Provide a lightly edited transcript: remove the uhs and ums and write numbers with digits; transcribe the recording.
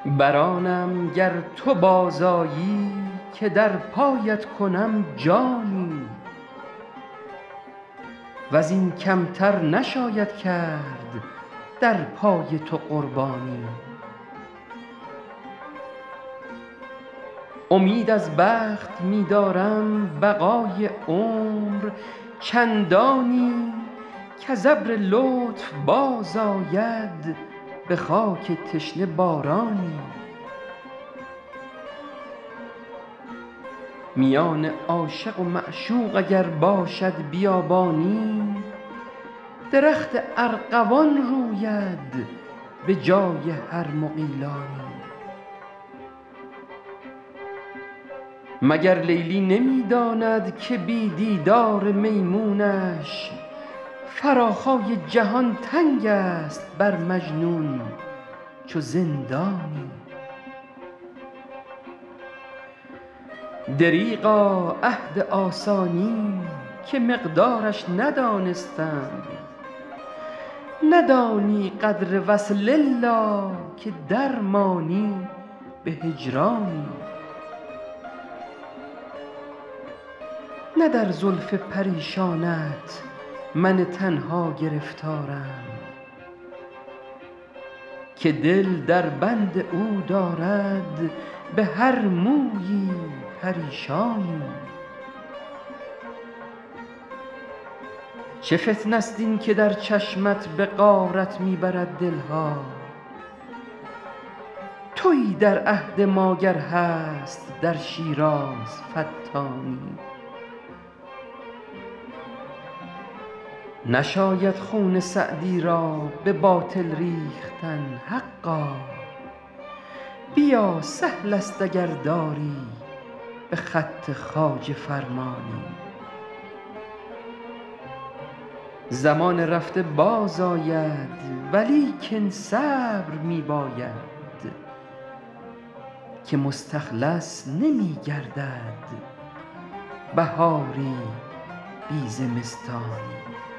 برآنم گر تو بازآیی که در پایت کنم جانی، وزین کمتر نشاید کرد در پای تو قربانی. امید از بخت می دارم بقای عمر چندانی، کز ابر لطف بازآید به خاک تشنه بارانی. میان عاشق و معشوق اگر باشد بیابانی، درخت ارغوان روید به جای هر مغیلانی. مگر لیلی نمی داند که بی دیدار میمونش فراخای جهان تنگ است بر مجنون چو زندانی. دریغا عهد آسانی که مقدارش ندانستم، ندانی قدر وصل الا که درمانی به هجرانی. نه در زلف پریشانت من تنها گرفتارم، که دل در بند او دارد به هر مویی پریشانی. چه فتنه است این که در چشمت به غارت می برد دل ها، تویی در عهد ما گر هست در شیراز فتانی. نشاید خون سعدی را به باطل ریختن حقا، بیا سهل است اگر داری به خط خواجه فرمانی. زمان رفته بازآید ولیکن صبر می باید، که مستخلص نمی گردد بهاری بی زمستانی.